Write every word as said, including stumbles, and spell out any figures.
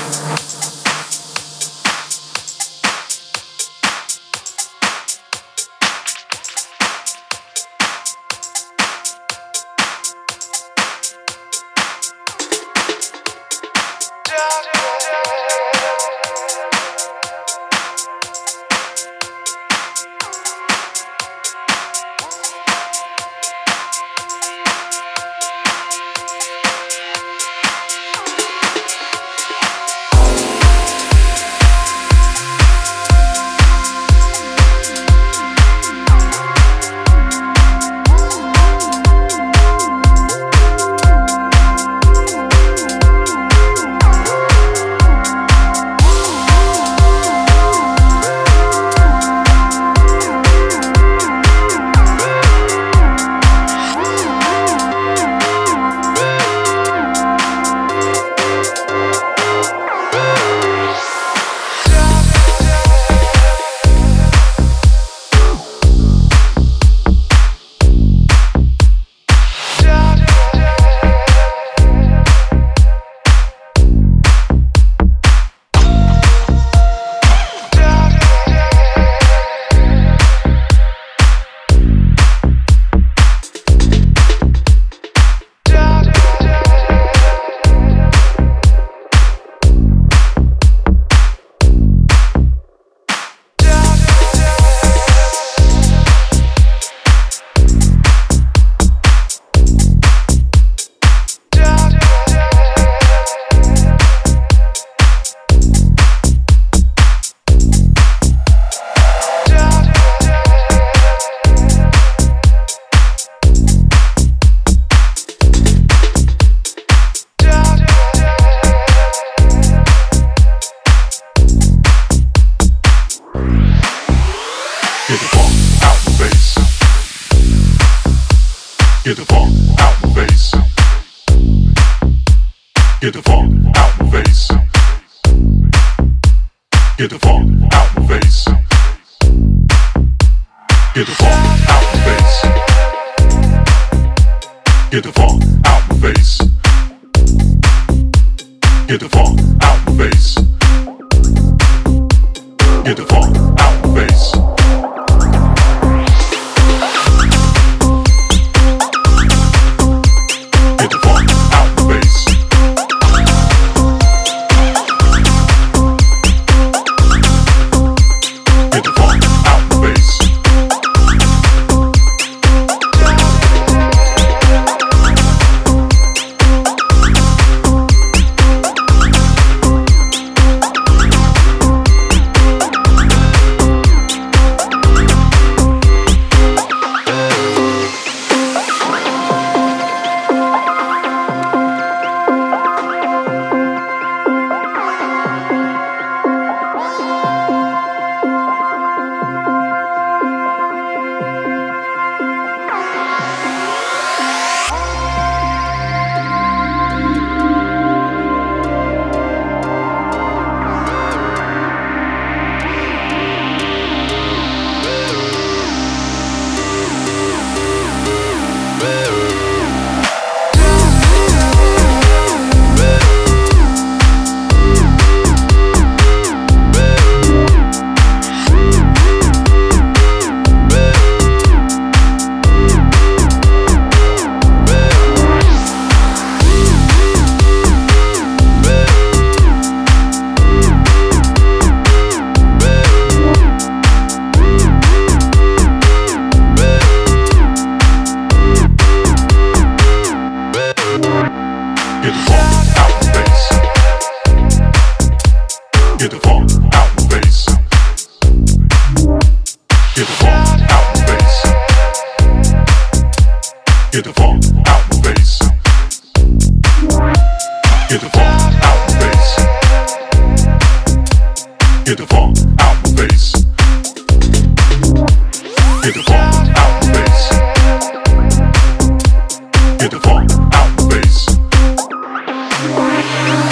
Get the funk out the face. Get the funk out the face. Get the funk out the face. Get the funk out the face. Get the funk out the face. Get the funk out the face. Get the funk out the face. Get the funk out the face. Get the funk out the face. Get the funk out the face. Get the funk out the face. Get the funk out the face. Get the funk out the face. Get the funk out the face.